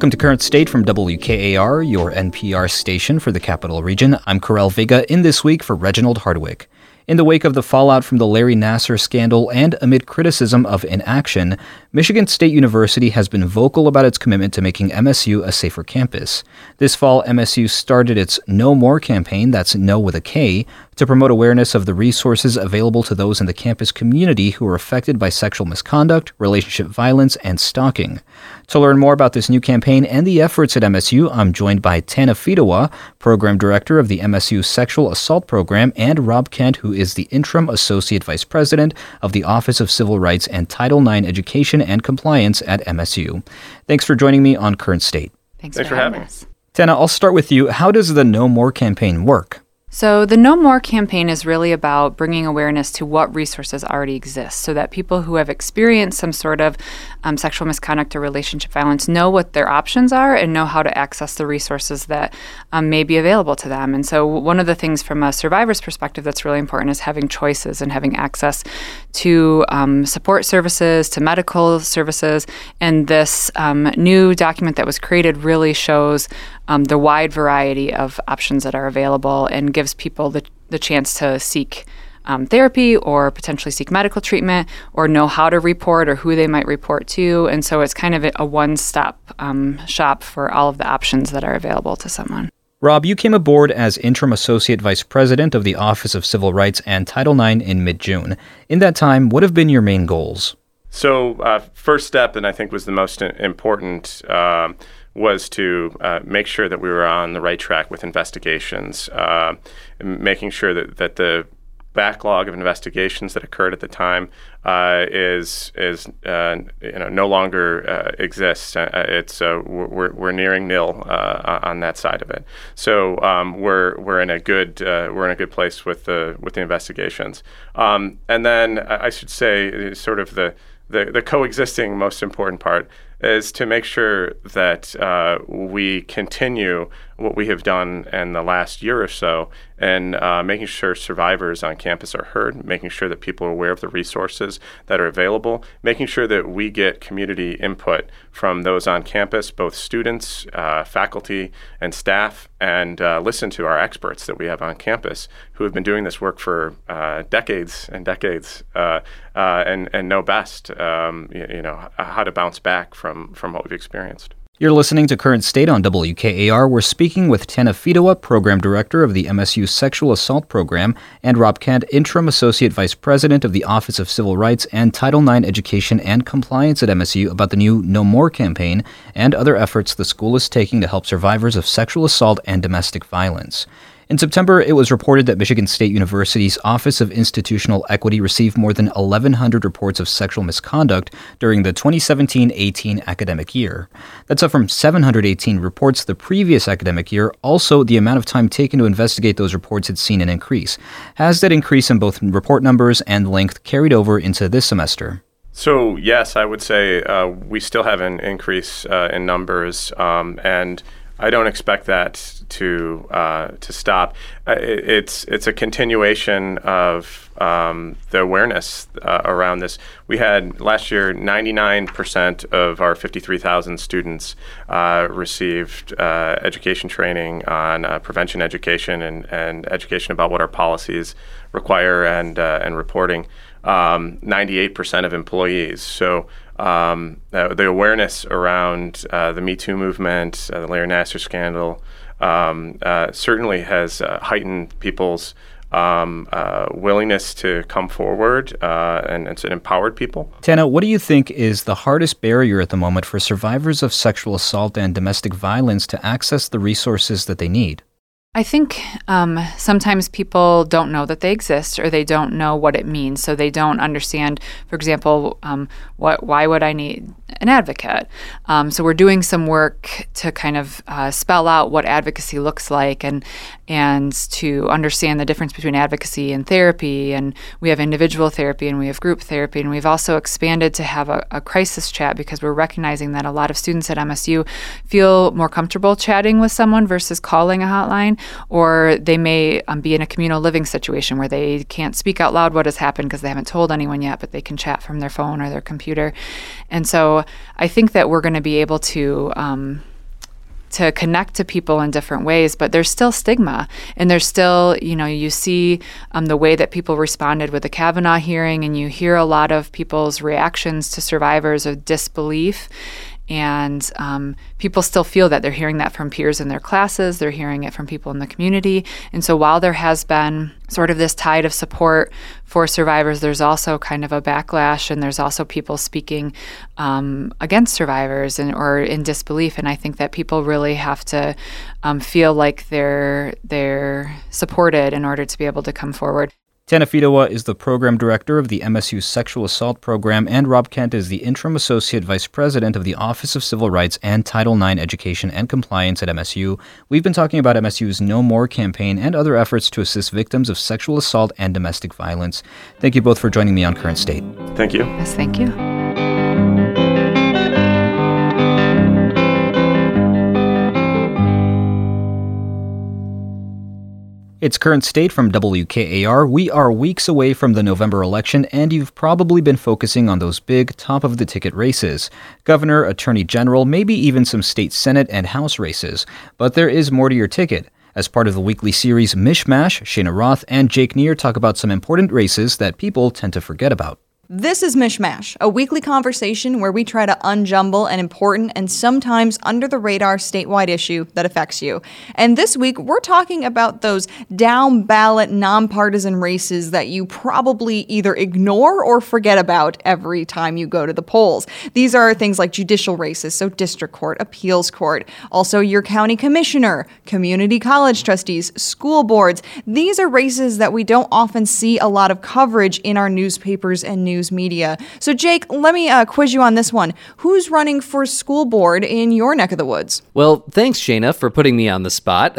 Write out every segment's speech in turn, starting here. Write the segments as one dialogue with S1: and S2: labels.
S1: Welcome to Current State from WKAR, your NPR station for the Capital Region. I'm Karel Vega, in this week for Reginald Hardwick. In the wake of the fallout from the Larry Nassar scandal and amid criticism of inaction, Michigan State University has been vocal about its commitment to making MSU a safer campus. This fall, MSU started its No More campaign, that's No with a K, to promote awareness of the resources available to those in the campus community who are affected by sexual misconduct, relationship violence, and stalking. To learn more about this new campaign and the efforts at MSU, I'm joined by Tana Fedewa, Program Director of the MSU Sexual Assault Program, and Rob Kent, who is the Interim Associate Vice President of the Office of Civil Rights and Title IX Education and Compliance at MSU. Thanks for joining me on Current State.
S2: Thanks for having us.
S1: Tana, I'll start with you. How does the No More campaign work?
S2: So the No More campaign is really about bringing awareness to what resources already exist so that people who have experienced some sort of sexual misconduct or relationship violence know what their options are and know how to access the resources that may be available to them. And so one of the things from a survivor's perspective that's really important is having choices and having access to support services, to medical services. And this new document that was created really shows the wide variety of options that are available and gives people the chance to seek therapy or potentially seek medical treatment or know how to report or who they might report to. And so it's kind of a one-stop shop for all of the options that are available to someone.
S1: Rob, you came aboard as Interim Associate Vice President of the Office of Civil Rights and Title IX in mid-June. In that time, what have been your main goals?
S3: So first step, and I think was the most important, was to make sure that we were on the right track with investigations, making sure that the backlog of investigations that occurred at the time is no longer exists. We're nearing nil on that side of it. So we're in a good place with the investigations. And then I should say sort of the coexisting most important part is to make sure that we continue what we have done in the last year or so and making sure survivors on campus are heard, making sure that people are aware of the resources that are available, making sure that we get community input from those on campus, both students, faculty, and staff, and listen to our experts that we have on campus who have been doing this work for decades and decades and know best, how to bounce back from what we've experienced.
S1: You're listening to Current State on WKAR. We're speaking with Tana Fedewa, Program Director of the MSU Sexual Assault Program, and Rob Kent, Interim Associate Vice President of the Office of Civil Rights and Title IX Education and Compliance at MSU about the new No More campaign and other efforts the school is taking to help survivors of sexual assault and domestic violence. In September, it was reported that Michigan State University's Office of Institutional Equity received more than 1,100 reports of sexual misconduct during the 2017-18 academic year. That's up from 718 reports the previous academic year. Also, the amount of time taken to investigate those reports had seen an increase. Has that increase in both report numbers and length carried over into this semester?
S3: So, yes, I would say we still have an increase in numbers, and I don't expect that to stop. It's a continuation of the awareness around this. We had last year 99% of our 53,000 students received education training on prevention education and education about what our policies require and reporting. 98% of employees. So the awareness around the Me Too movement, the Larry Nassar scandal, certainly has heightened people's willingness to come forward and it's empowered people.
S1: Tana, what do you think is the hardest barrier at the moment for survivors of sexual assault and domestic violence to access the resources that they need?
S2: I think sometimes people don't know that they exist or they don't know what it means. So they don't understand, for example, why would I need an advocate? So we're doing some work to kind of spell out what advocacy looks like and to understand the difference between advocacy and therapy. And we have individual therapy and we have group therapy. And we've also expanded to have a crisis chat because we're recognizing that a lot of students at MSU feel more comfortable chatting with someone versus calling a hotline. Or they may be in a communal living situation where they can't speak out loud what has happened because they haven't told anyone yet, but they can chat from their phone or their computer. And so I think that we're going to be able to to connect to people in different ways, but there's still stigma. And there's still, you see the way that people responded with the Kavanaugh hearing, and you hear a lot of people's reactions to survivors of disbelief. And people still feel that they're hearing that from peers in their classes, they're hearing it from people in the community. And so while there has been sort of this tide of support for survivors, there's also kind of a backlash, and there's also people speaking against survivors or in disbelief. And I think that people really have to feel like they're supported in order to be able to come forward.
S1: Tana Fidowa is the program director of the MSU Sexual Assault Program, and Rob Kent is the interim associate vice president of the Office of Civil Rights and Title IX Education and Compliance at MSU. We've been talking about MSU's No More campaign and other efforts to assist victims of sexual assault and domestic violence. Thank you both for joining me on Current State.
S3: Thank you.
S2: Yes, thank you.
S1: It's Current State from WKAR. We are weeks away from the November election, and you've probably been focusing on those big, top-of-the-ticket races. Governor, Attorney General, maybe even some state Senate and House races. But there is more to your ticket. As part of the weekly series Mishmash, Shayna Roth and Jake Neer talk about some important races that people tend to forget about.
S4: This is Mishmash, a weekly conversation where we try to unjumble an important and sometimes under-the-radar statewide issue that affects you. And this week, we're talking about those down-ballot, nonpartisan races that you probably either ignore or forget about every time you go to the polls. These are things like judicial races, so district court, appeals court, also your county commissioner, community college trustees, school boards. These are races that we don't often see a lot of coverage in our newspapers and news media. So Jake, let me quiz you on this one. Who's running for school board in your neck of the woods?
S5: Well, thanks, Shayna, for putting me on the spot.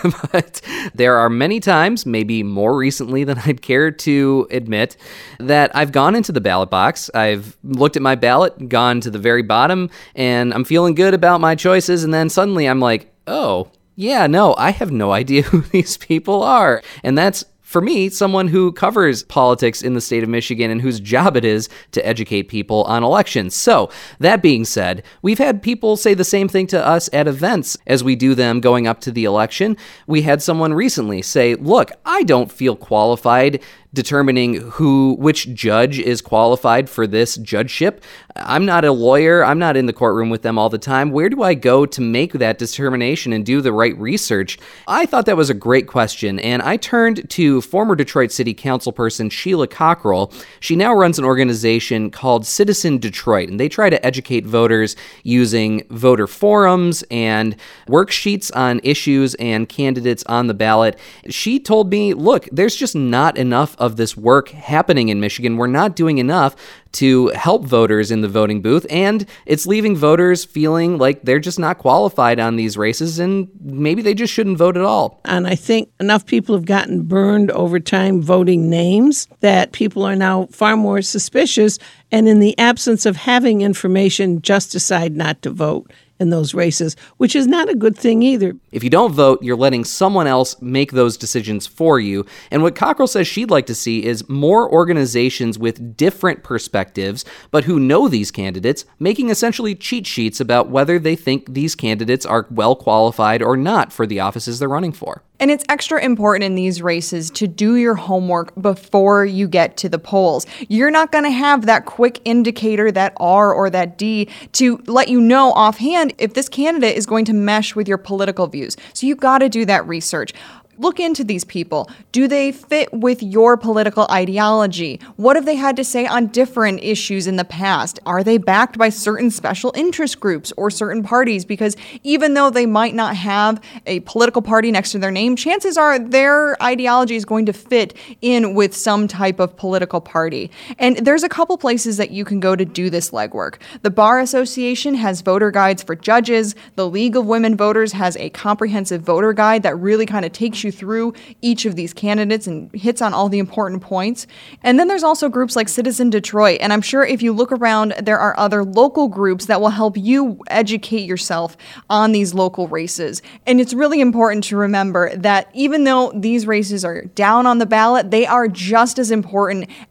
S5: But there are many times, maybe more recently than I'd care to admit, that I've gone into the ballot box, I've looked at my ballot, gone to the very bottom, and I'm feeling good about my choices, and then suddenly I'm like, oh, yeah, no, I have no idea who these people are. And that's, for me, someone who covers politics in the state of Michigan and whose job it is to educate people on elections. So, that being said, we've had people say the same thing to us at events as we do them going up to the election. We had someone recently say, look, I don't feel qualified determining which judge is qualified for this judgeship. I'm not a lawyer. I'm not in the courtroom with them all the time. Where do I go to make that determination and do the right research? I thought that was a great question, and I turned to former Detroit City Councilperson Sheila Cockrell. She now runs an organization called Citizen Detroit, and they try to educate voters using voter forums and worksheets on issues and candidates on the ballot. She told me, look, there's just not enough of this work happening in Michigan. We're not doing enough to help voters in the voting booth, and it's leaving voters feeling like they're just not qualified on these races, and maybe they just shouldn't vote at all.
S6: And I think enough people have gotten burned over time voting names that people are now far more suspicious, and in the absence of having information, just decide not to vote in those races, which is not a good thing either.
S5: If you don't vote, you're letting someone else make those decisions for you. And what Cockrell says she'd like to see is more organizations with different perspectives, but who know these candidates, making essentially cheat sheets about whether they think these candidates are well qualified or not for the offices they're running for.
S4: And it's extra important in these races to do your homework before you get to the polls. You're not going to have that quick indicator, that R or that D, to let you know offhand if this candidate is going to mesh with your political views. So you've got to do that research. Look into these people. Do they fit with your political ideology? What have they had to say on different issues in the past? Are they backed by certain special interest groups or certain parties? Because even though they might not have a political party next to their name, chances are their ideology is going to fit in with some type of political party. And there's a couple places that you can go to do this legwork. The Bar Association has voter guides for judges. The League of Women Voters has a comprehensive voter guide that really kind of takes you through each of these candidates and hits on all the important points. And then there's also groups like Citizen Detroit. And I'm sure if you look around, there are other local groups that will help you educate yourself on these local races. And it's really important to remember that even though these races are down on the ballot, they are just as important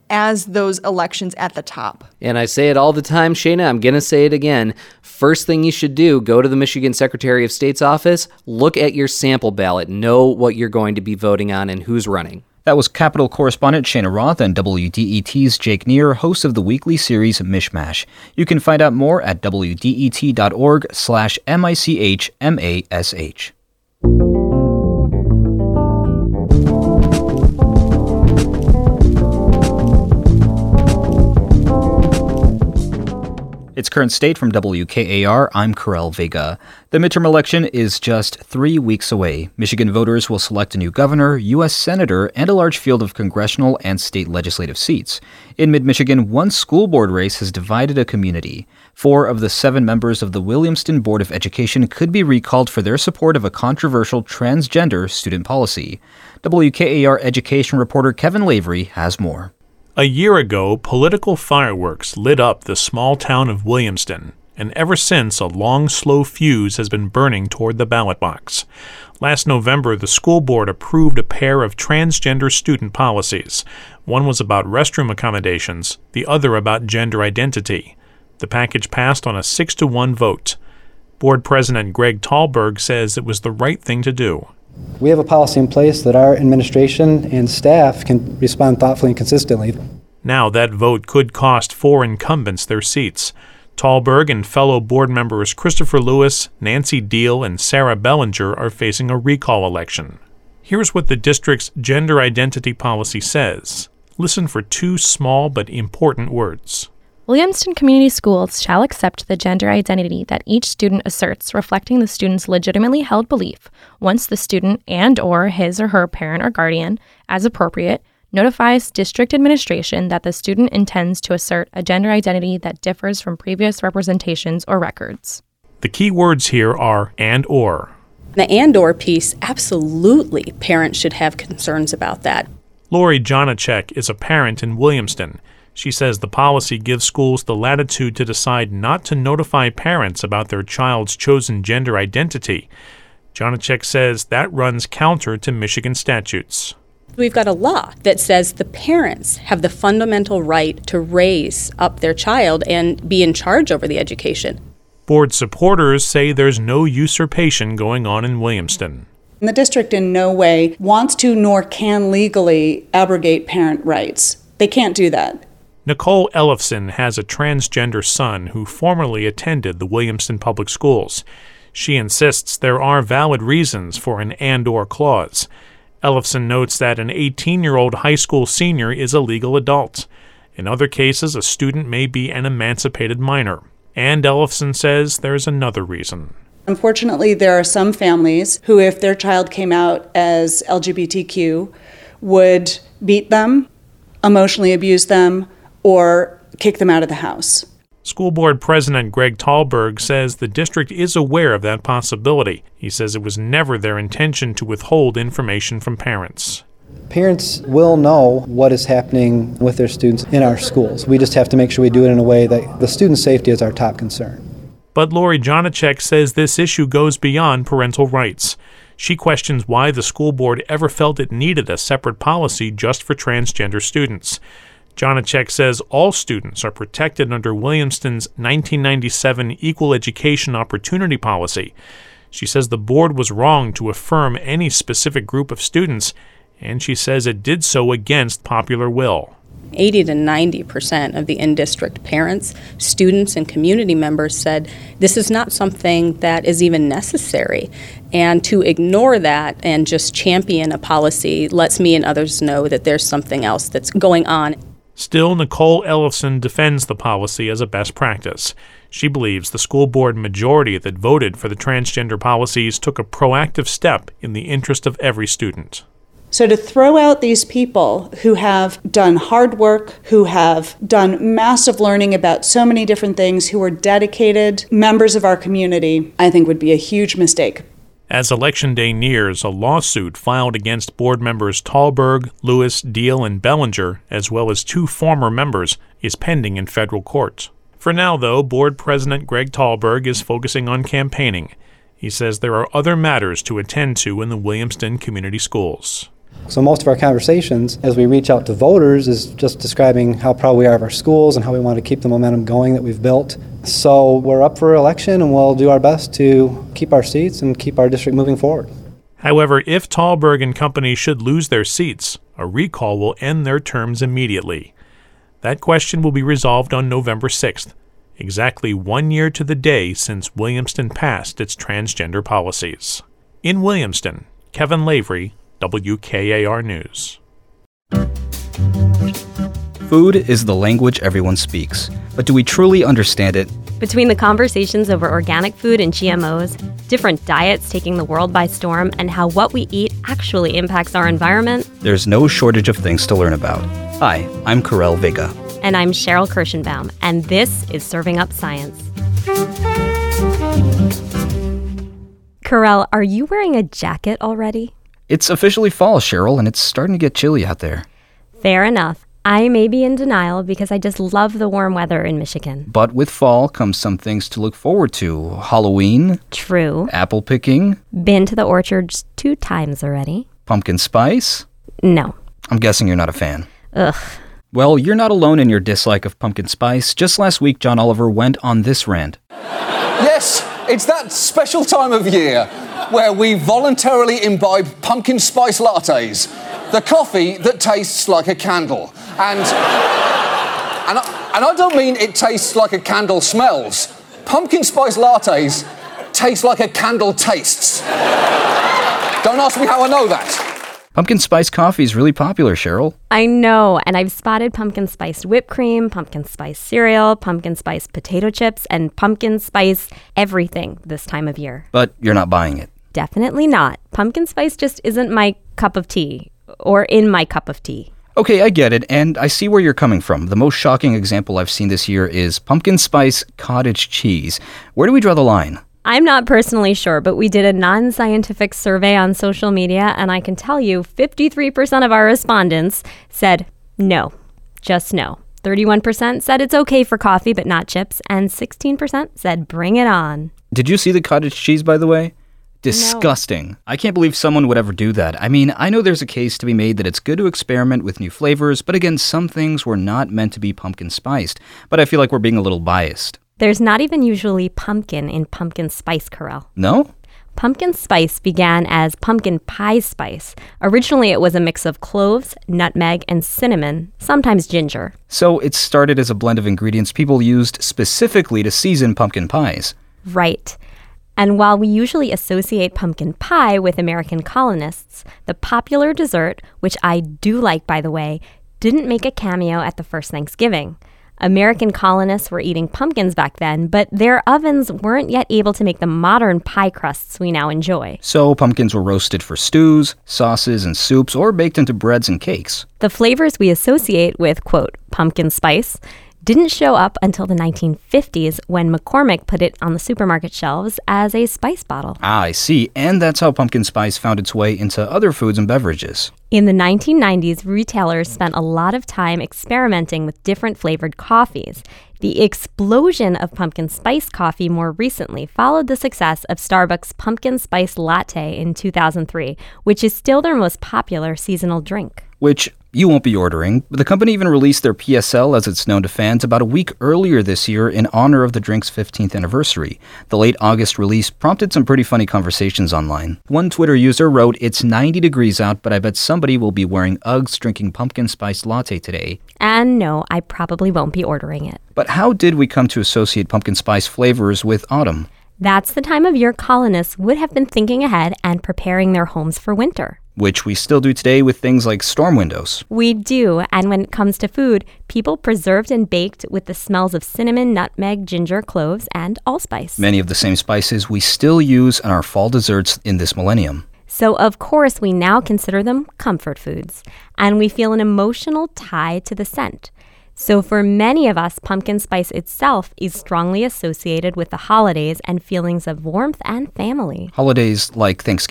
S4: as those elections at the top.
S5: And I say it all the time, Shayna, I'm going to say it again. First thing you should do, go to the Michigan Secretary of State's office, look at your sample ballot, know what you're going to be voting on and who's running.
S1: That was Capitol correspondent Shayna Roth and WDET's Jake Neer, host of the weekly series Mishmash. You can find out more at wdet.org/MICHMASH. Its current state from WKAR, I'm Karel Vega. The midterm election is just 3 weeks away. Michigan voters will select a new governor, U.S. senator, and a large field of congressional and state legislative seats. In mid-Michigan, one school board race has divided a community. 4 of the 7 members of the Williamston Board of Education could be recalled for their support of a controversial transgender student policy. WKAR education reporter Kevin Lavery has more.
S7: A year ago, political fireworks lit up the small town of Williamston, and ever since a long, slow fuse has been burning toward the ballot box. Last November, the school board approved a pair of transgender student policies. One was about restroom accommodations, the other about gender identity. The package passed on a 6-1 vote. Board President Greg Tallberg says it was the right thing to do.
S8: We have a policy in place that our administration and staff can respond thoughtfully and consistently.
S7: Now that vote could cost 4 incumbents their seats. Tallberg and fellow board members Christopher Lewis, Nancy Deal, and Sarah Bellinger are facing a recall election. Here's what the district's gender identity policy says. Listen for 2 small but important words.
S9: Williamston Community Schools shall accept the gender identity that each student asserts, reflecting the student's legitimately held belief, once the student and/or his or her parent or guardian, as appropriate, notifies district administration that the student intends to assert a gender identity that differs from previous representations or records.
S7: The key words here are and/or.
S10: The and/or piece, absolutely, parents should have concerns about that.
S7: Lori Janacek is a parent in Williamston. She says the policy gives schools the latitude to decide not to notify parents about their child's chosen gender identity. Janacek says that runs counter to Michigan statutes.
S10: We've got a law that says the parents have the fundamental right to raise up their child and be in charge over the education.
S7: Board supporters say there's no usurpation going on in Williamston.
S11: The district in no way wants to nor can legally abrogate parent rights. They can't do that.
S7: Nicole Ellefson has a transgender son who formerly attended the Williamston Public Schools. She insists there are valid reasons for an and/or clause. Ellefson notes that an 18-year-old high school senior is a legal adult. In other cases, a student may be an emancipated minor. And Ellefson says there's another reason.
S11: Unfortunately, there are some families who, if their child came out as LGBTQ, would beat them, emotionally abuse them, or kick them out of the house.
S7: School Board President Greg Tallberg says the district is aware of that possibility. He says it was never their intention to withhold information from parents.
S8: Parents will know what is happening with their students in our schools. We just have to make sure we do it in a way that the student's safety is our top concern.
S7: But Lori Janacek says this issue goes beyond parental rights. She questions why the school board ever felt it needed a separate policy just for transgender students. Janacek says all students are protected under Williamston's 1997 Equal Education Opportunity Policy. She says the board was wrong to affirm any specific group of students, and she says it did so against popular will.
S10: 80 to 90% of the in-district parents, students, and community members said this is not something that is even necessary. And to ignore that and just champion a policy lets me and others know that there's something else that's going on.
S7: Still, Nicole Ellefson defends the policy as a best practice. She believes the school board majority that voted for the transgender policies took a proactive step in the interest of every student.
S11: So to throw out these people who have done hard work, who have done massive learning about so many different things, who are dedicated members of our community, I think would be a huge mistake.
S7: As Election Day nears, a lawsuit filed against board members Tallberg, Lewis, Deal, and Bellinger, as well as 2 former members, is pending in federal court. For now, though, Board President Greg Tallberg is focusing on campaigning. He says there are other matters to attend to in the Williamston Community Schools.
S8: So most of our conversations as we reach out to voters is just describing how proud we are of our schools and how we want to keep the momentum going that we've built. So we're up for election and we'll do our best to keep our seats and keep our district moving forward.
S7: However, if Thalberg and company should lose their seats, a recall will end their terms immediately. That question will be resolved on November 6th, exactly 1 year to the day since Williamston passed its transgender policies. In Williamston, Kevin Lavery, WKAR News.
S1: Food is the language everyone speaks, but do we truly understand it?
S12: Between the conversations over organic food and GMOs, different diets taking the world by storm, and how what we eat actually impacts our environment,
S1: there's no shortage of things to learn about. Hi, I'm Karel Vega.
S12: And I'm Cheryl Kirschenbaum, and this is Serving Up Science. Karel, are you wearing a jacket already?
S1: It's officially fall, Cheryl, and it's starting to get chilly out there.
S12: Fair enough. I may be in denial because I just love the warm weather in Michigan.
S1: But with fall comes some things to look forward to. Halloween.
S12: True.
S1: Apple picking.
S12: Been to the orchards 2 times already.
S1: Pumpkin spice.
S12: No.
S1: I'm guessing you're not a fan.
S12: Ugh.
S1: Well, you're not alone in your dislike of pumpkin spice. Just last week, John Oliver went on this rant.
S13: Yes, it's that special time of year where we voluntarily imbibe pumpkin spice lattes, the coffee that tastes like a candle. And I don't mean it tastes like a candle smells. Pumpkin spice lattes taste like a candle tastes. Don't ask me how I know that.
S1: Pumpkin spice coffee is really popular, Cheryl.
S12: I know, and I've spotted pumpkin spiced whipped cream, pumpkin spice cereal, pumpkin spice potato chips, and pumpkin spice everything this time of year.
S1: But you're not buying it.
S12: Definitely not. Pumpkin spice just isn't my cup of tea, or in my cup of tea.
S1: Okay, I get it, and I see where you're coming from. The most shocking example I've seen this year is pumpkin spice cottage cheese. Where do we draw the line?
S12: I'm not personally sure, but we did a non-scientific survey on social media, and I can tell you 53% of our respondents said no, just no. 31% said it's okay for coffee but not chips, and 16% said bring it on.
S1: Did you see the cottage cheese, by the way? Disgusting.
S12: No.
S1: I can't believe someone would ever do that. I mean, I know there's a case to be made that it's good to experiment with new flavors, but again, some things were not meant to be pumpkin spiced. But I feel like we're being a little biased.
S12: There's not even usually pumpkin in pumpkin spice, Karel.
S1: No?
S12: Pumpkin spice began as pumpkin pie spice. Originally, it was a mix of cloves, nutmeg, and cinnamon, sometimes ginger.
S1: So it started as a blend of ingredients people used specifically to season pumpkin pies.
S12: Right. And while we usually associate pumpkin pie with American colonists, the popular dessert, which I do like, by the way, didn't make a cameo at the first Thanksgiving. American colonists were eating pumpkins back then, but their ovens weren't yet able to make the modern pie crusts we now enjoy.
S1: So pumpkins were roasted for stews, sauces, and soups, or baked into breads and cakes.
S12: The flavors we associate with, quote, pumpkin spice didn't show up until the 1950s when McCormick put it on the supermarket shelves as a spice bottle.
S1: Ah, I see. And that's how pumpkin spice found its way into other foods and beverages.
S12: In the 1990s, retailers spent a lot of time experimenting with different flavored coffees. The explosion of pumpkin spice coffee more recently followed the success of Starbucks' pumpkin spice latte in 2003, which is still their most popular seasonal drink.
S1: Which you won't be ordering, but the company even released their PSL, as it's known to fans, about a week earlier this year in honor of the drink's 15th anniversary. The late August release prompted some pretty funny conversations online. One Twitter user wrote, "It's 90 degrees out, but I bet somebody will be wearing Uggs drinking pumpkin spice latte today."
S12: And no, I probably won't be ordering it.
S1: But how did we come to associate pumpkin spice flavors with autumn?
S12: That's the time of year colonists would have been thinking ahead and preparing their homes for winter.
S1: Which we still do today with things like storm windows.
S12: We do, and when it comes to food, people preserved and baked with the smells of cinnamon, nutmeg, ginger, cloves, and allspice.
S1: Many of the same spices we still use in our fall desserts in this millennium.
S12: So, of course, we now consider them comfort foods, and we feel an emotional tie to the scent. So for many of us, pumpkin spice itself is strongly associated with the holidays and feelings of warmth and family.
S1: Holidays like Thanksgiving.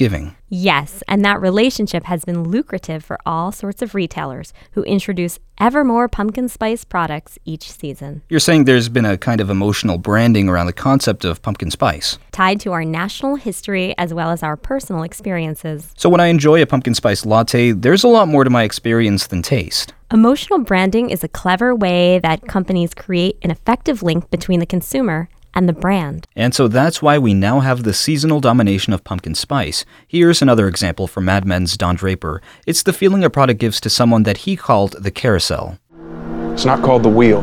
S12: Yes, and that relationship has been lucrative for all sorts of retailers who introduce ever more pumpkin spice products each season.
S1: You're saying there's been a kind of emotional branding around the concept of pumpkin spice,
S12: tied to our national history as well as our personal experiences.
S1: So when I enjoy a pumpkin spice latte, there's a lot more to my experience than taste.
S12: Emotional branding is a clever way that companies create an effective link between the consumer and the brand.
S1: And so that's why we now have the seasonal domination of pumpkin spice. Here's another example from Mad Men's Don Draper. It's the feeling a product gives to someone that he called the carousel.
S14: It's not called the wheel.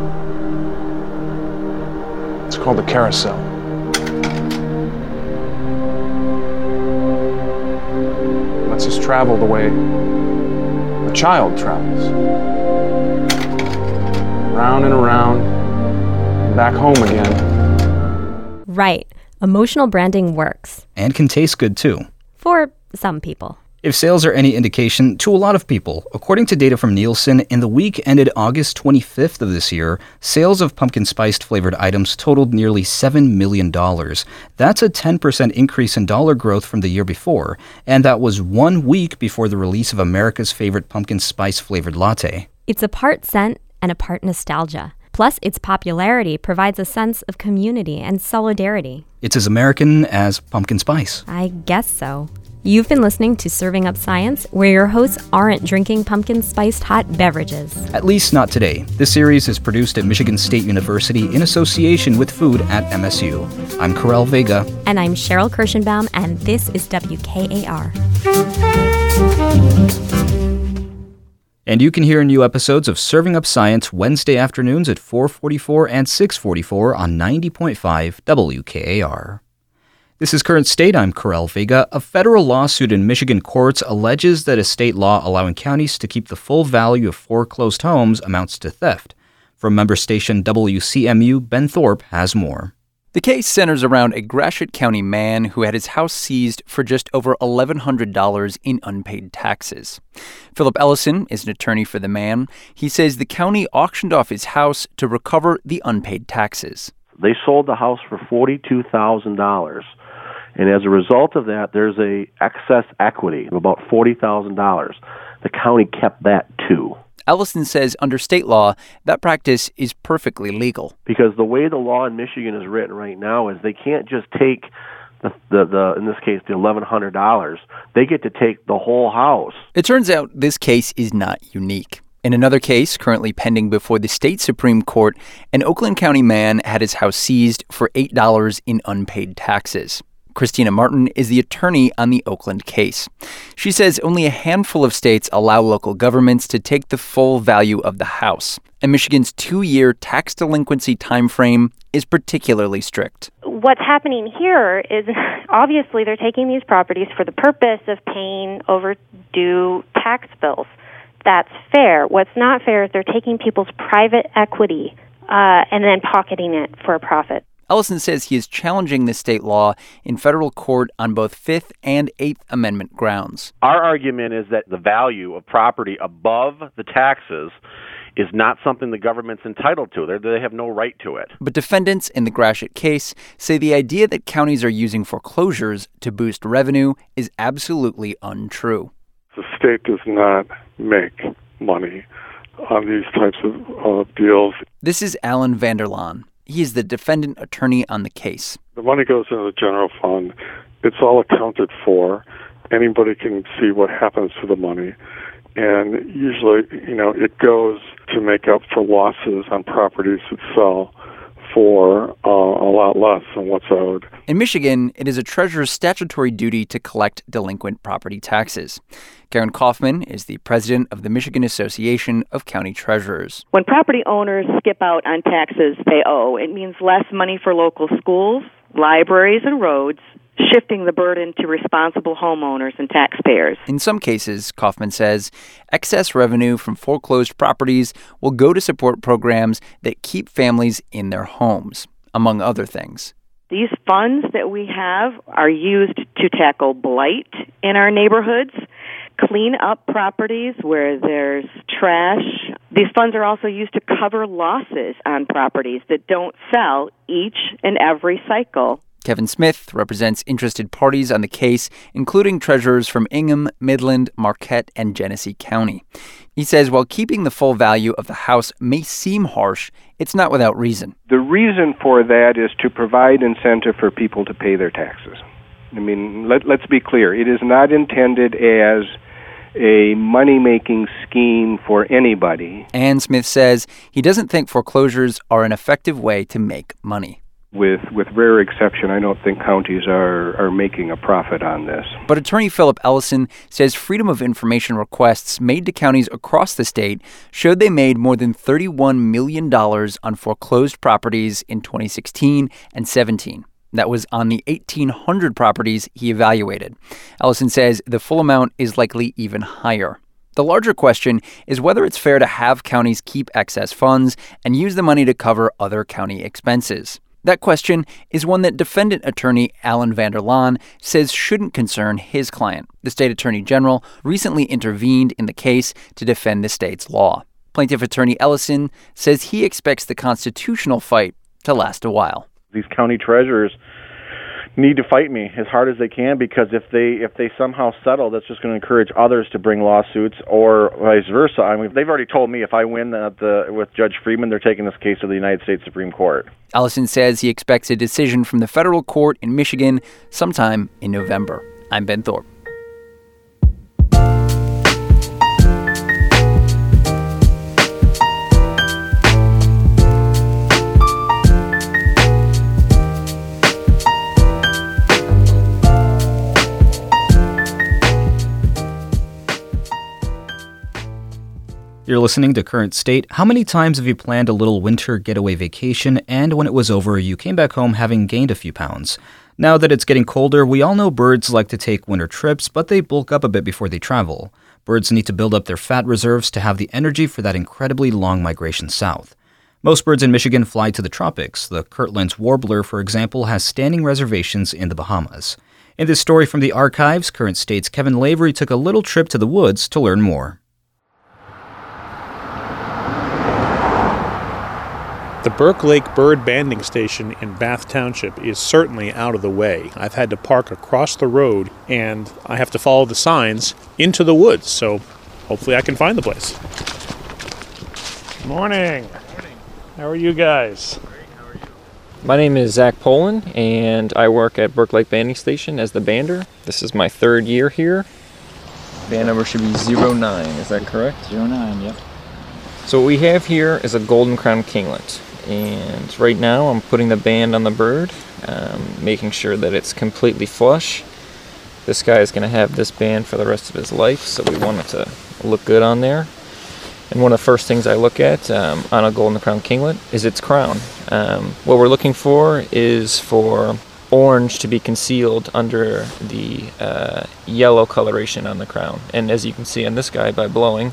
S14: It's called the carousel. It lets us travel the way a child travels. Round and around, and back home again.
S12: Right. Emotional branding works.
S1: And can taste good too.
S12: For some people.
S1: If sales are any indication, to a lot of people, according to data from Nielsen, in the week ended August 25th of this year, sales of pumpkin spiced flavored items totaled nearly $7 million. That's a 10% increase in dollar growth from the year before, and that was 1 week before the release of America's favorite pumpkin spice flavored latte.
S12: It's a part scent and a part nostalgia. Plus, its popularity provides a sense of community and solidarity.
S1: It's as American as pumpkin spice.
S12: I guess so. You've been listening to Serving Up Science, where your hosts aren't drinking pumpkin-spiced hot beverages.
S1: At least not today. This series is produced at Michigan State University in association with Food at MSU. I'm Karel Vega.
S12: And I'm Cheryl Kirschenbaum, and this is WKAR.
S1: And you can hear new episodes of Serving Up Science Wednesday afternoons at 4:44 and 6:44 on 90.5 WKAR. This is Current State. I'm Karel Vega. A federal lawsuit in Michigan courts alleges that a state law allowing counties to keep the full value of foreclosed homes amounts to theft. From member station WCMU, Ben Thorpe has more.
S15: The case centers around a Gratiot County man who had his house seized for just over $1,100 in unpaid taxes. Philip Ellison is an attorney for the man. He says the county auctioned off his house to recover the unpaid taxes.
S16: They sold the house for $42,000. And as a result of that, there's a excess equity of about $40,000. The county kept that too.
S15: Ellison says under state law, that practice is perfectly legal.
S16: Because the way the law in Michigan is written right now is they can't just take the in this case, the $1,100. They get to take the whole house.
S15: It turns out this case is not unique. In another case currently pending before the state Supreme Court, an Oakland County man had his house seized for $8 in unpaid taxes. Christina Martin is the attorney on the Oakland case. She says only a handful of states allow local governments to take the full value of the house, and Michigan's 2-year tax delinquency timeframe is particularly strict.
S17: What's happening here is obviously they're taking these properties for the purpose of paying overdue tax bills. That's fair. What's not fair is they're taking people's private equity and then pocketing it for a profit.
S15: Ellison says he is challenging this state law in federal court on both Fifth and Eighth Amendment grounds.
S16: Our argument is that the value of property above the taxes is not something the government's entitled to. They have no right to it.
S15: But defendants in the Gratiot case say the idea that counties are using foreclosures to boost revenue is absolutely untrue.
S18: The state does not make money on these types of deals.
S15: This is Alan Vanderlaan. He is the defendant attorney on the case.
S18: The money goes into the general fund. It's all accounted for. Anybody can see what happens to the money. And usually, it goes to make up for losses on properties that sell for a lot less than what's owed.
S15: In Michigan, it is a treasurer's statutory duty to collect delinquent property taxes. Karen Kaufman is the president of the Michigan Association of County Treasurers.
S19: When property owners skip out on taxes they owe, it means less money for local schools, libraries, and roads, shifting the burden to responsible homeowners and taxpayers.
S15: In some cases, Kaufman says, excess revenue from foreclosed properties will go to support programs that keep families in their homes, among other things.
S19: These funds that we have are used to tackle blight in our neighborhoods, clean up properties where there's trash. These funds are also used to cover losses on properties that don't sell each and every cycle.
S15: Kevin Smith represents interested parties on the case, including treasurers from Ingham, Midland, Marquette, and Genesee County. He says while keeping the full value of the house may seem harsh, it's not without reason.
S20: The reason for that is to provide incentive for people to pay their taxes. I mean, let's be clear. It is not intended as a money-making scheme for anybody.
S15: And Smith says he doesn't think foreclosures are an effective way to make money.
S20: With rare exception, I don't think counties are making a profit on this.
S15: But attorney Philip Ellison says Freedom of Information requests made to counties across the state showed they made more than $31 million on foreclosed properties in 2016 and 17. That was on the 1,800 properties he evaluated. Ellison says the full amount is likely even higher. The larger question is whether it's fair to have counties keep excess funds and use the money to cover other county expenses. That question is one that defendant attorney Alan Vander Laan says shouldn't concern his client. The state attorney general recently intervened in the case to defend the state's law. Plaintiff attorney Ellison says he expects the constitutional fight to last a while.
S21: These county treasurers need to fight me as hard as they can, because if they somehow settle, that's just going to encourage others to bring lawsuits, or vice versa. I mean, they've already told me if I win with Judge Friedman, they're taking this case to the United States Supreme Court.
S15: Ellison says he expects a decision from the federal court in Michigan sometime in November. I'm Ben Thorpe.
S1: You're listening to Current State. How many times have you planned a little winter getaway vacation, and when it was over, you came back home having gained a few pounds? Now that it's getting colder, we all know birds like to take winter trips, but they bulk up a bit before they travel. Birds need to build up their fat reserves to have the energy for that incredibly long migration south. Most birds in Michigan fly to the tropics. The Kirtland's warbler, for example, has standing reservations in the Bahamas. In this story from the archives, Current State's Kevin Lavery took a little trip to the woods to learn more.
S7: The Burke Lake Bird Banding Station in Bath Township is certainly out of the way. I've had to park across the road, and I have to follow the signs into the woods, so hopefully I can find the place. Good morning. Morning. How are you guys?
S22: My name is Zach Poland, and I work at Burke Lake Banding Station as the bander. This is my third year here. Band number should be 09, is that correct?
S23: 09, yep.
S22: So what we have here is a golden crown kinglet. And right now I'm putting the band on the bird, making sure that it's completely flush. This guy is going to have this band for the rest of his life, so we want it to look good on there. And one of the first things I look at on a golden crown kinglet is its crown. What we're looking for is for orange to be concealed under the yellow coloration on the crown. And as you can see on this guy, by blowing,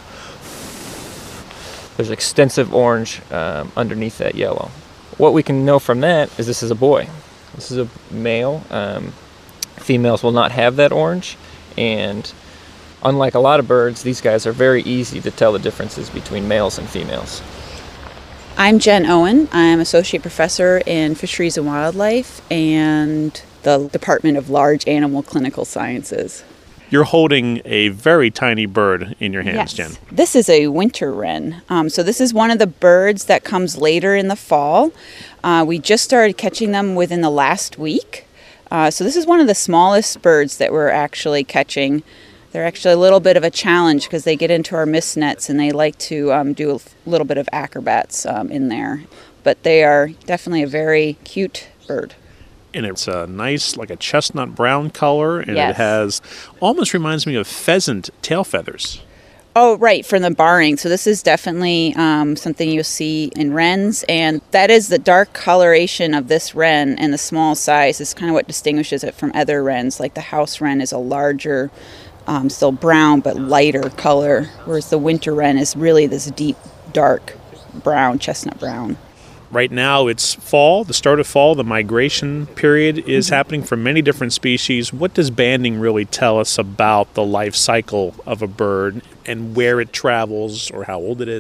S22: there's extensive orange underneath that yellow. What we can know from that is this is a boy. This is a male. Females will not have that orange, and unlike a lot of birds, these guys are very easy to tell the differences between males and females.
S24: I'm Jen Owen. I'm Associate Professor in Fisheries and Wildlife and the Department of Large Animal Clinical Sciences.
S7: You're holding a very tiny bird in your hands,
S24: Yes.
S7: Jen.
S24: This is a winter wren. So this is one of the birds that comes later in the fall. We just started catching them within the last week. So this is one of the smallest birds that we're actually catching. They're actually a little bit of a challenge because they get into our mist nets and they like to do a little bit of acrobats in there. But they are definitely a very cute bird.
S7: And it's a nice, like a chestnut brown color, and
S24: Yes.
S7: it has, almost reminds me of pheasant tail feathers.
S24: Oh, right, from the barring. So this is definitely something you'll see in wrens, and that is the dark coloration of this wren, and the small size is kind of what distinguishes it from other wrens. Like the house wren is a larger, still brown, but lighter color, whereas the winter wren is really this deep, dark brown, chestnut brown.
S7: Right now it's fall, the start of fall, the migration period is happening for many different species. What does banding really tell us about the life cycle of a bird and where it travels or how old it is?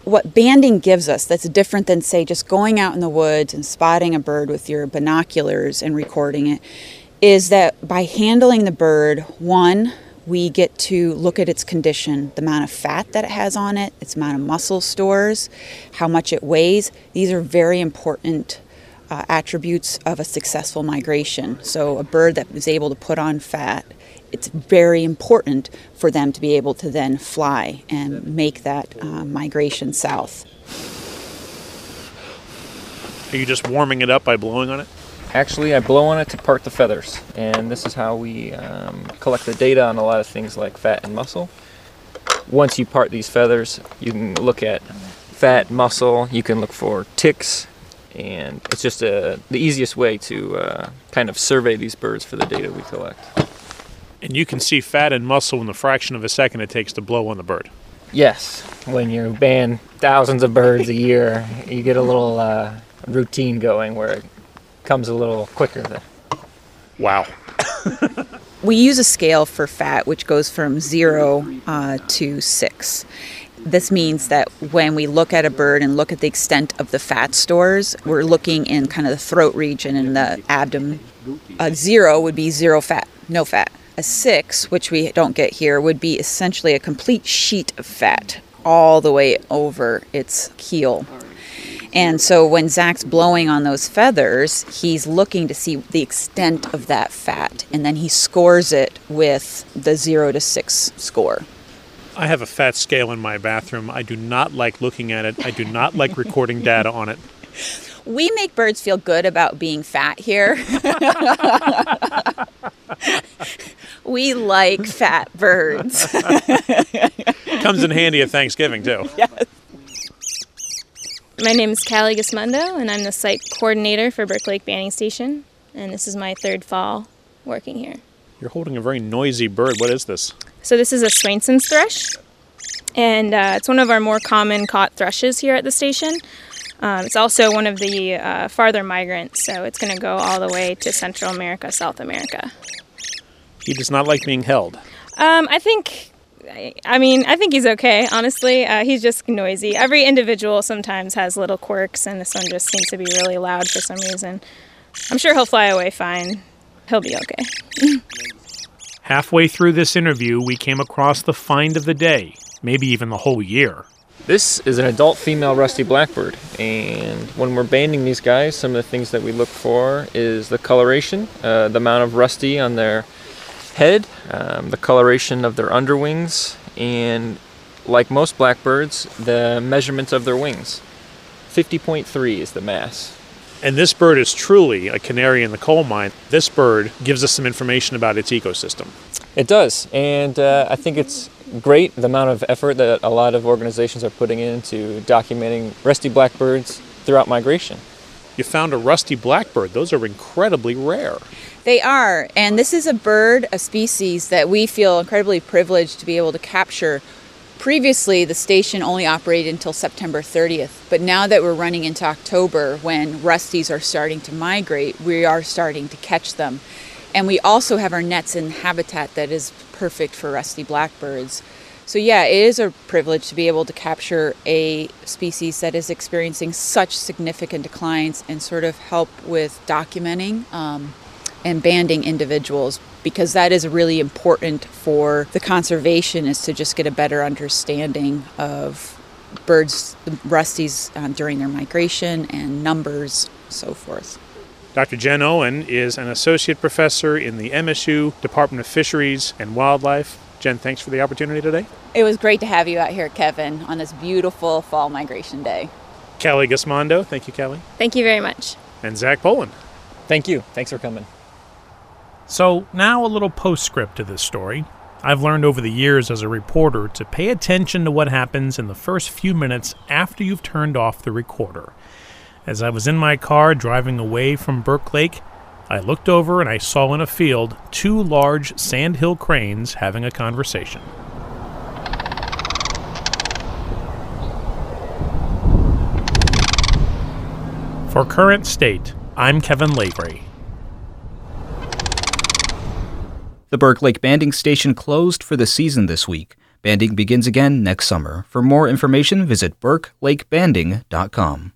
S24: what banding gives us that's different than, say, just going out in the woods and spotting a bird with your binoculars and recording it, is that by handling the bird, one, we get to look at its condition, the amount of fat that it has on it, its amount of muscle stores, how much it weighs. These are very important attributes of a successful migration. So a bird that is able to put on fat, it's very important for them to be able to then fly and make that migration south.
S7: Are you just warming it up by blowing on it?
S22: Actually, I blow on it to part the feathers, and this is how we collect the data on a lot of things like fat and muscle. Once you part these feathers, you can look at fat, muscle, you can look for ticks, and it's just the easiest way to kind of survey these birds for the data we collect.
S7: And you can see fat and muscle in the fraction of a second it takes to blow on the bird.
S22: Yes, when you ban thousands of birds a year, you get a little routine going where it comes a little quicker there.
S7: Wow.
S24: We use a scale for fat which goes from 0 to 6. This means that when we look at a bird and look at the extent of the fat stores, we're looking in kind of the throat region and the abdomen. A 0 would be 0 fat, no fat. A 6, which we don't get here, would be essentially a complete sheet of fat all the way over its keel. And so when Zach's blowing on those feathers, he's looking to see the extent of that fat, and then he scores it with the 0 to 6 score.
S7: I have a fat scale in my bathroom. I do not like looking at it. I do not like recording data on it.
S24: We make birds feel good about being fat here. We like fat birds.
S7: Comes in handy at Thanksgiving, too.
S24: Yes.
S2: My name is Callie Gismondo, and I'm the site coordinator for Burke Lake Banding Station, and this is my third fall working here.
S7: You're holding a very noisy bird. What is this?
S2: So this is a Swainson's thrush, and it's one of our more common caught thrushes here at the station. It's also one of the farther migrants, so it's going to go all the way to Central America, South America.
S7: He does not like being held.
S2: I think he's okay, honestly. He's just noisy. Every individual sometimes has little quirks, and this one just seems to be really loud for some reason. I'm sure he'll fly away fine. He'll be okay.
S7: Halfway through this interview, we came across the find of the day, maybe even the whole year.
S22: This is an adult female rusty blackbird, and when we're banding these guys, some of the things that we look for is the coloration, the amount of rusty on their head, the coloration of their underwings, and like most blackbirds, the measurements of their wings. 50.3 is the mass.
S7: And this bird is truly a canary in the coal mine. This bird gives us some information about its ecosystem.
S22: It does, and I think it's great the amount of effort that a lot of organizations are putting into documenting rusty blackbirds throughout migration.
S7: You found a rusty blackbird. Those are incredibly rare.
S24: They are, and this is a bird, a species that we feel incredibly privileged to be able to capture. Previously, the station only operated until September 30th, but now that we're running into October, when rusties are starting to migrate, we are starting to catch them. And we also have our nets in habitat that is perfect for rusty blackbirds. So yeah, it is a privilege to be able to capture a species that is experiencing such significant declines and sort of help with documenting and banding individuals, because that is really important for the conservation, is to just get a better understanding of birds, the rusties during their migration and numbers, so forth.
S7: Dr. Jen Owen is an associate professor in the MSU Department of Fisheries and Wildlife. Jen, thanks for the opportunity today.
S24: It was great to have you out here, Kevin, on this beautiful fall migration day.
S7: Callie Gismondo, thank you, Callie.
S2: Thank you very much.
S7: And Zach Poland.
S22: Thank you. Thanks for coming.
S7: So now a little postscript to this story. I've learned over the years as a reporter to pay attention to what happens in the first few minutes after you've turned off the recorder. As I was in my car driving away from Burke Lake, I looked over and I saw in a field 2 large sandhill cranes having a conversation. For Current State, I'm Kevin Lavery.
S1: The Burke Lake Banding Station closed for the season this week, Banding begins again next summer. For more information, visit burkelakebanding.com.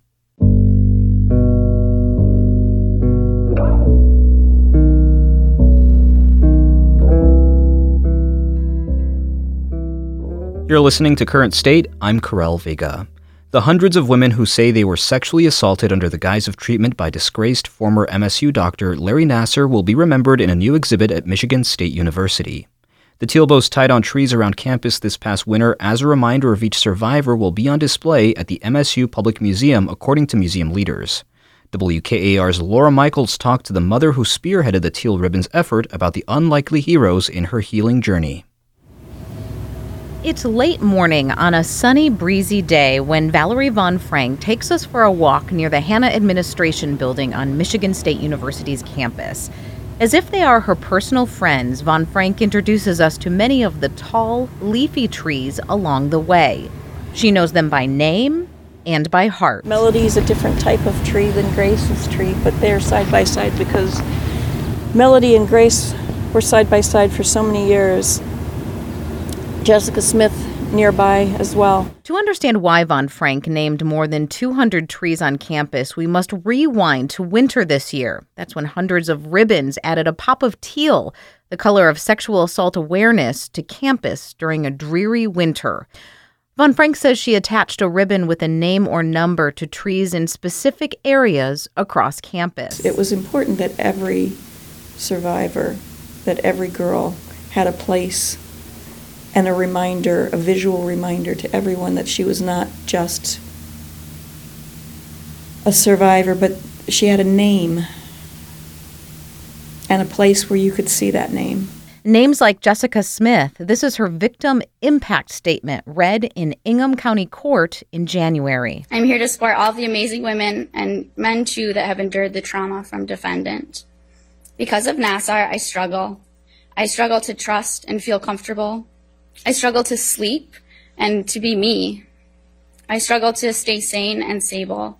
S1: You're listening to Current State. I'm Karel Vega. The hundreds of women who say they were sexually assaulted under the guise of treatment by disgraced former MSU doctor Larry Nassar will be remembered in a new exhibit at Michigan State University. The teal bows tied on trees around campus this past winter as a reminder of each survivor will be on display at the MSU Public Museum, according to museum leaders. WKAR's Laura Michaels talked to the mother who spearheaded the Teal Ribbons effort about the unlikely heroes in her healing journey.
S3: It's late morning on a sunny, breezy day when Valerie Von Frank takes us for a walk near the Hanna Administration Building on Michigan State University's campus. As if they are her personal friends, Von Frank introduces us to many of the tall, leafy trees along the way. She knows them by name and by heart.
S4: Melody is a different type of tree than Grace's tree, but they're side by side because Melody and Grace were side by side for so many years. Jessica Smith nearby as well.
S3: To understand why Von Frank named more than 200 trees on campus, we must rewind to winter this year. That's when hundreds of ribbons added a pop of teal, the color of sexual assault awareness, to campus during a dreary winter. Von Frank says she attached a ribbon with a name or number to trees in specific areas across campus.
S4: It was important that every survivor, that every girl had a place and a reminder, a visual reminder to everyone that she was not just a survivor, but she had a name and a place where you could see that name.
S3: Names like Jessica Smith. This is her victim impact statement read in Ingham County Court in January.
S6: I'm here to support all the amazing women and men too that have endured the trauma from defendant. Because of Nassar, I struggle. I struggle to trust and feel comfortable. I struggle to sleep and to be me. I struggle to stay sane and stable.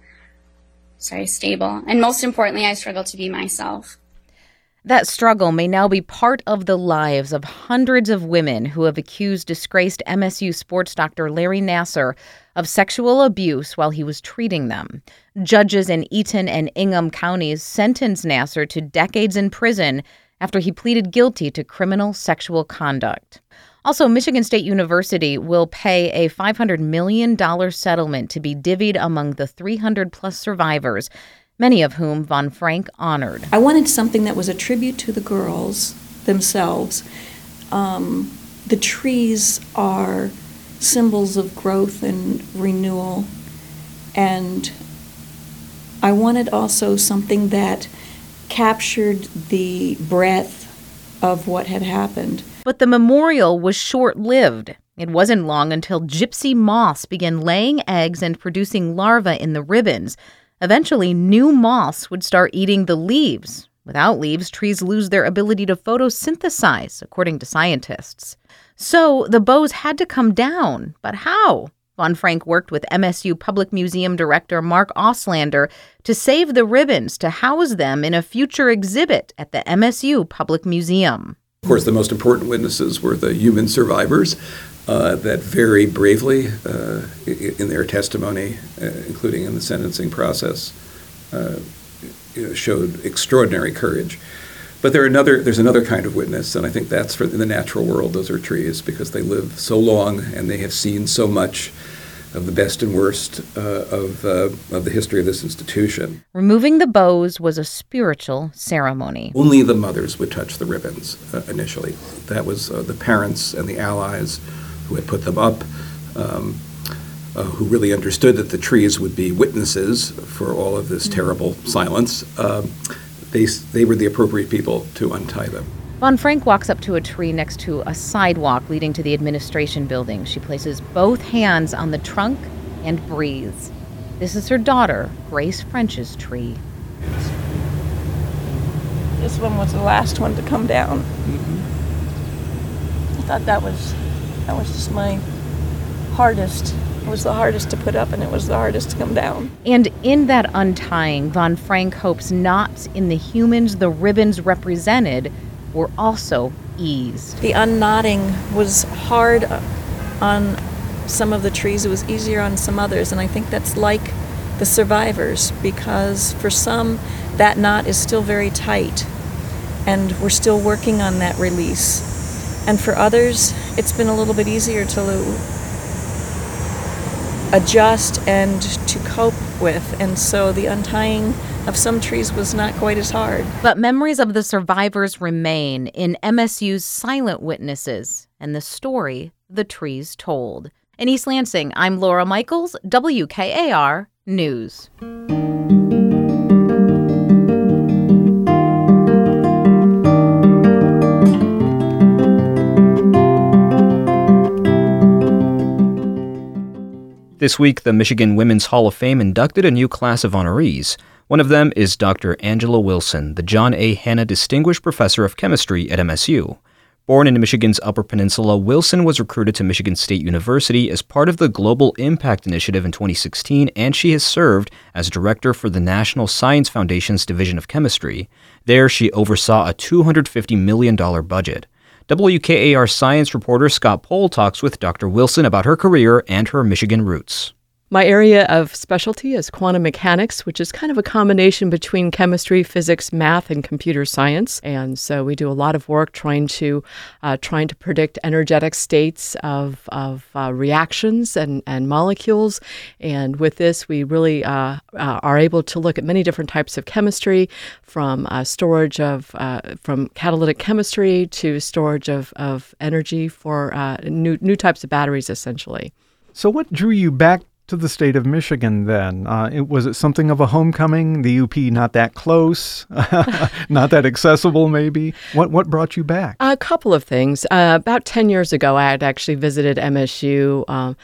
S6: And most importantly, I struggle to be myself.
S3: That struggle may now be part of the lives of hundreds of women who have accused disgraced MSU sports doctor Larry Nassar of sexual abuse while he was treating them. Judges in Eaton and Ingham counties sentenced Nassar to decades in prison after he pleaded guilty to criminal sexual conduct. Also, Michigan State University will pay a $500 million settlement to be divvied among the 300-plus survivors, many of whom Von Frank honored.
S4: I wanted something that was a tribute to the girls themselves. The trees are symbols of growth and renewal, and I wanted also something that captured the breadth of what had happened.
S3: But the memorial was short-lived. It wasn't long until gypsy moths began laying eggs and producing larvae in the ribbons. Eventually, new moths would start eating the leaves. Without leaves, trees lose their ability to photosynthesize, according to scientists. So the bows had to come down. But how? Von Frank worked with MSU Public Museum Director Mark Auslander to save the ribbons to house them in a future exhibit at the MSU Public Museum.
S23: Of course, the most important witnesses were the human survivors that very bravely, in their testimony, including in the sentencing process, showed extraordinary courage. But there's another kind of witness, and I think that's in the natural world. Those are trees because they live so long and they have seen so much of the best and worst of the history of this institution.
S3: Removing the bows was a spiritual ceremony.
S23: Only the mothers would touch the ribbons initially. That was the parents and the allies who had put them up, who really understood that the trees would be witnesses for all of this terrible silence. They were the appropriate people to untie them.
S3: Von Frank walks up to a tree next to a sidewalk leading to the administration building. She places both hands on the trunk and breathes. This is her daughter, Grace French's tree.
S4: This one was the last one to come down. I thought that was just my hardest. It was the hardest to put up, and it was the hardest to come down.
S3: And in that untying, Von Frank hopes knots in the humans the ribbons represented were also eased.
S4: The unknotting was hard on some of the trees, it was easier on some others, and I think that's like the survivors, because for some, that knot is still very tight, and we're still working on that release. And for others, it's been a little bit easier to adjust and to cope with, and so the untying of some trees was not quite as hard.
S3: But memories of the survivors remain in MSU's Silent Witnesses and the story the trees told. In East Lansing, I'm Laura Michaels, WKAR News.
S1: This week, the Michigan Women's Hall of Fame inducted a new class of honorees. One of them is Dr. Angela Wilson, the John A. Hanna Distinguished Professor of Chemistry at MSU. Born in Michigan's Upper Peninsula, Wilson was recruited to Michigan State University as part of the Global Impact Initiative in 2016, and she has served as director for the National Science Foundation's Division of Chemistry. There, she oversaw a $250 million budget. WKAR science reporter Scott Pohl talks with Dr. Wilson about her career and her Michigan roots.
S5: My area of specialty is quantum mechanics, which is kind of a combination between chemistry, physics, math, and computer science. And so we do a lot of work trying to predict energetic states of reactions and molecules. And with this, we really are able to look at many different types of chemistry, from storage of from catalytic chemistry to storage of energy for new types of batteries, essentially.
S9: So, what drew you back to the state of Michigan then? Was it something of a homecoming? The UP not that close, not that accessible maybe? What brought you back?
S5: A couple of things. About 10 years ago, I had actually visited MSU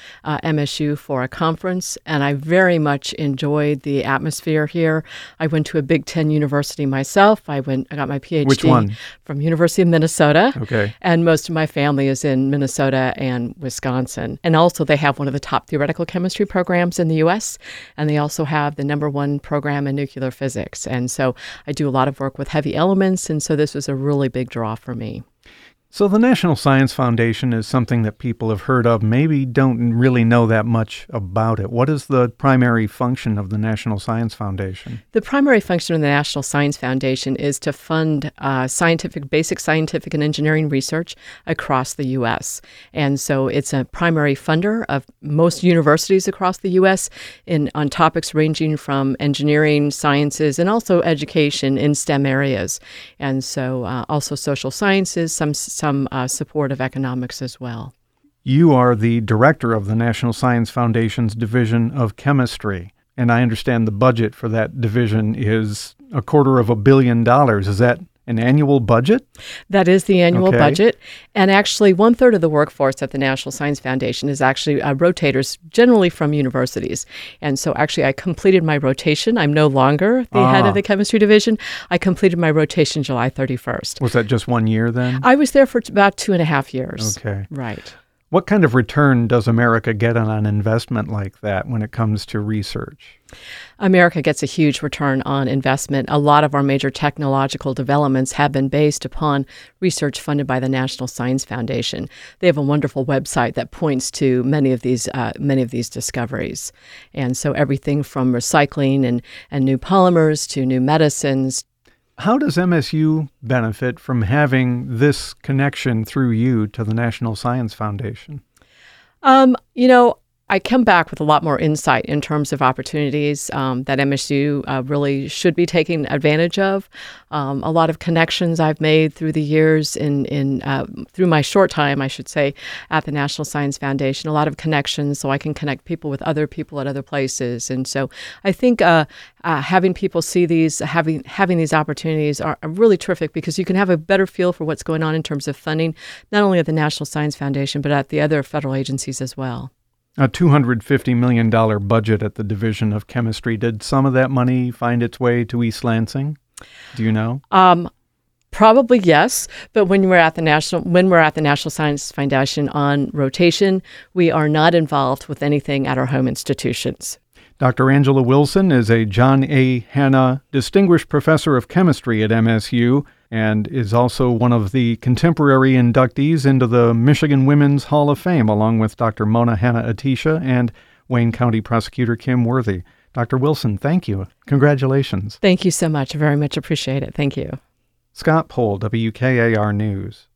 S5: for a conference, and I very much enjoyed the atmosphere here. I went to a Big Ten university myself. I got my PhD.
S9: Which one?
S5: From University of Minnesota.
S9: Okay.
S5: And most of my family is in Minnesota and Wisconsin. And also they have one of the top theoretical chemistry programs in the U.S., and they also have the #1 program in nuclear physics. And so I do a lot of work with heavy elements, and so this was a really big draw for me.
S9: So the National Science Foundation is something that people have heard of, maybe don't really know that much about it. What is the primary function of the National Science Foundation?
S5: The primary function of the National Science Foundation is to fund basic scientific and engineering research across the U.S. And so it's a primary funder of most universities across the U.S. on topics ranging from engineering, sciences, and also education in STEM areas. And so also social sciences, some support of economics as well.
S9: You are the director of the National Science Foundation's Division of Chemistry, and I understand the budget for that division is $250 million. Is that an annual budget?
S5: That is the annual budget. And actually, 1/3 of the workforce at the National Science Foundation is actually rotators, generally from universities. And so actually, I completed my rotation. I'm no longer the head of the chemistry division. I completed my rotation July 31st.
S9: Was that just 1 year then?
S5: I was there for about 2.5 years.
S9: Okay.
S5: Right.
S9: What kind of return does America get on an investment like that when it comes to research?
S5: America gets a huge return on investment. A lot of our major technological developments have been based upon research funded by the National Science Foundation. They have a wonderful website that points to many of these discoveries. And so everything from recycling and new polymers to new medicines.
S9: How does MSU benefit from having this connection through you to the National Science Foundation?
S5: I come back with a lot more insight in terms of opportunities that MSU really should be taking advantage of. A lot of connections I've made through the years through my short time, I should say, at the National Science Foundation. A lot of connections, so I can connect people with other people at other places. And so I think having people see these, having these opportunities are really terrific, because you can have a better feel for what's going on in terms of funding, not only at the National Science Foundation, but at the other federal agencies as well.
S9: A $250 million budget at the Division of Chemistry. Did some of that money find its way to East Lansing? Do you know?
S5: Probably yes, but when we're at the National Science Foundation on rotation, we are not involved with anything at our home institutions.
S9: Dr. Angela Wilson is a John A. Hanna Distinguished Professor of Chemistry at MSU. and is also one of the contemporary inductees into the Michigan Women's Hall of Fame, along with Dr. Mona Hanna-Attisha and Wayne County Prosecutor Kim Worthy. Dr. Wilson, thank you. Congratulations.
S5: Thank you so much. Very much appreciate it. Thank you.
S9: Scott Pohl, WKAR News.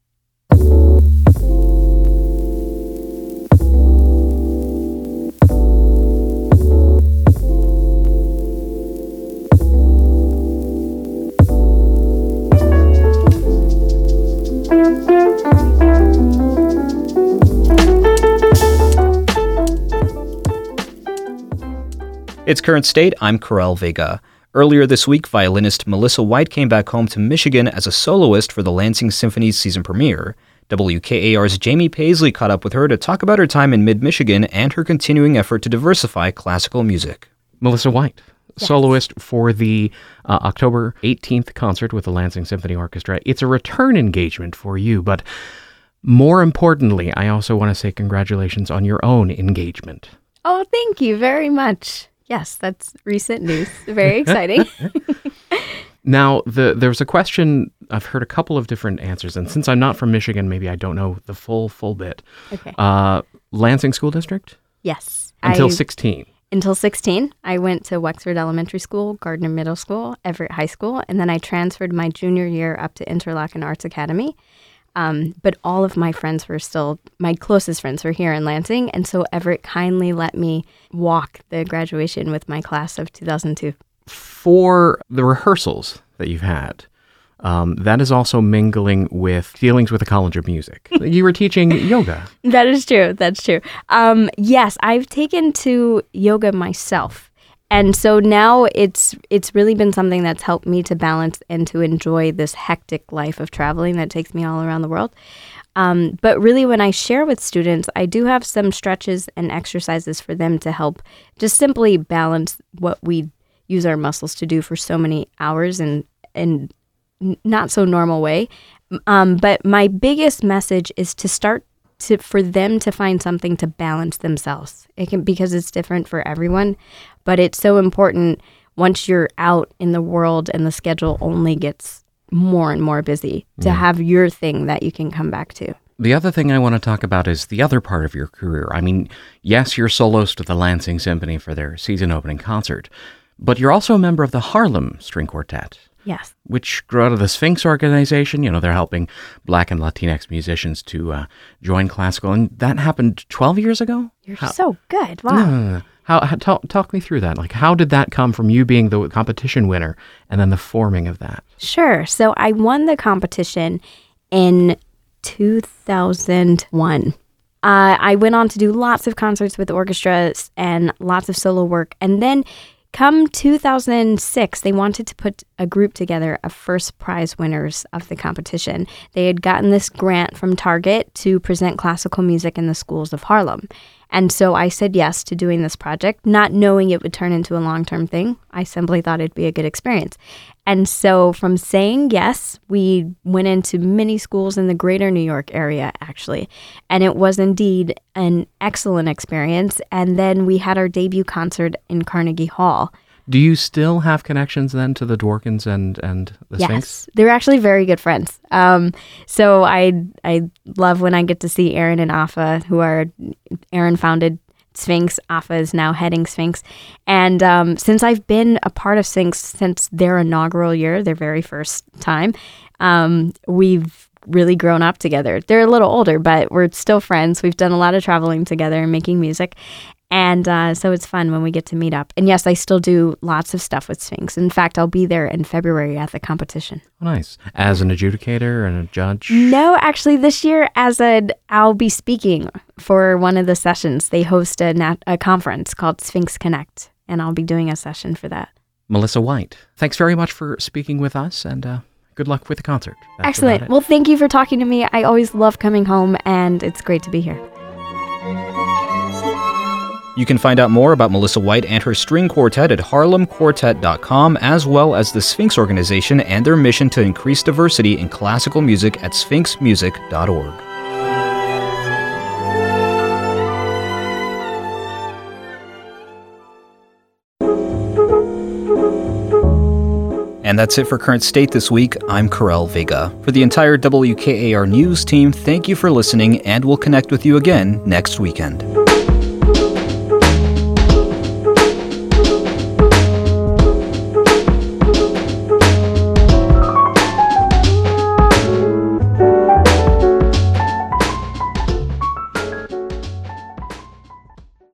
S1: It's Current State, I'm Karel Vega. Earlier this week, violinist Melissa White came back home to Michigan as a soloist for the Lansing Symphony's season premiere. WKAR's Jamie Paisley caught up with her to talk about her time in mid-Michigan and her continuing effort to diversify classical music.
S8: Melissa White, soloist for the October 18th concert with the Lansing Symphony Orchestra. It's a return engagement for you, but more importantly, I also want to say congratulations on your own engagement.
S12: Oh, thank you very much. Yes, that's recent news. Very exciting.
S8: Now, there's a question, I've heard a couple of different answers, and since I'm not from Michigan, maybe I don't know the full bit.
S12: Okay.
S8: Lansing School District?
S12: Yes.
S8: Until 16?
S12: Until 16. I went to Wexford Elementary School, Gardner Middle School, Everett High School, and then I transferred my junior year up to Interlochen Arts Academy. But all of my friends were still, my closest friends were here in Lansing, and so Everett kindly let me walk the graduation with my class of 2002.
S8: For the rehearsals that you've had, that is also mingling with dealings with the College of Music. You were teaching yoga.
S12: That is true. That's true. Yes, I've taken to yoga myself. And so now it's really been something that's helped me to balance and to enjoy this hectic life of traveling that takes me all around the world. But really, when I share with students, I do have some stretches and exercises for them to help just simply balance what we use our muscles to do for so many hours in not so normal way. But my biggest message is to start for them to find something to balance themselves. Because it's different for everyone, but it's so important once you're out in the world and the schedule only gets more and more busy to have your thing that you can come back to.
S8: The other thing I want to talk about is the other part of your career. I mean, yes, you're soloist with the Lansing Symphony for their season opening concert, but you're also a member of the Harlem String Quartet.
S12: Yes.
S8: Which grew out of the Sphinx organization. You know, they're helping Black and Latinx musicians to join classical. And that happened 12 years ago?
S12: You're so good. Wow.
S8: Talk me through that. Like, how did that come from you being the competition winner and then the forming of that?
S12: Sure. So I won the competition in 2001. I went on to do lots of concerts with orchestras and lots of solo work. And then come 2006, they wanted to put a group together of first prize winners of the competition. They had gotten this grant from Target to present classical music in the schools of Harlem. And so I said yes to doing this project, not knowing it would turn into a long-term thing. I simply thought it'd be a good experience. And so from saying yes, we went into many schools in the greater New York area, actually. And it was indeed an excellent experience. And then we had our debut concert in Carnegie Hall.
S8: Do you still have connections then to the Dworkins and the Sphinx?
S12: Yes, they're actually very good friends. So I love when I get to see Aaron and Afa, Aaron founded Sphinx. Afa is now heading Sphinx. And since I've been a part of Sphinx since their inaugural year, their very first time, we've really grown up together. They're a little older, but we're still friends. We've done a lot of traveling together and making music. And so it's fun when we get to meet up. And yes, I still do lots of stuff with Sphinx. In fact, I'll be there in February at the competition.
S8: Oh, nice. As an adjudicator and a judge?
S12: No, actually, this year I'll be speaking for one of the sessions. They host a conference called Sphinx Connect, and I'll be doing a session for that.
S8: Melissa White, thanks very much for speaking with us, and good luck with the concert. That's
S12: excellent. Well, thank you for talking to me. I always love coming home, and it's great to be here.
S1: You can find out more about Melissa White and her string quartet at harlemquartet.com, as well as the Sphinx organization and their mission to increase diversity in classical music at sphinxmusic.org. And that's it for Current State this week. I'm Karel Vega. For the entire WKAR News team, thank you for listening, and we'll connect with you again next weekend.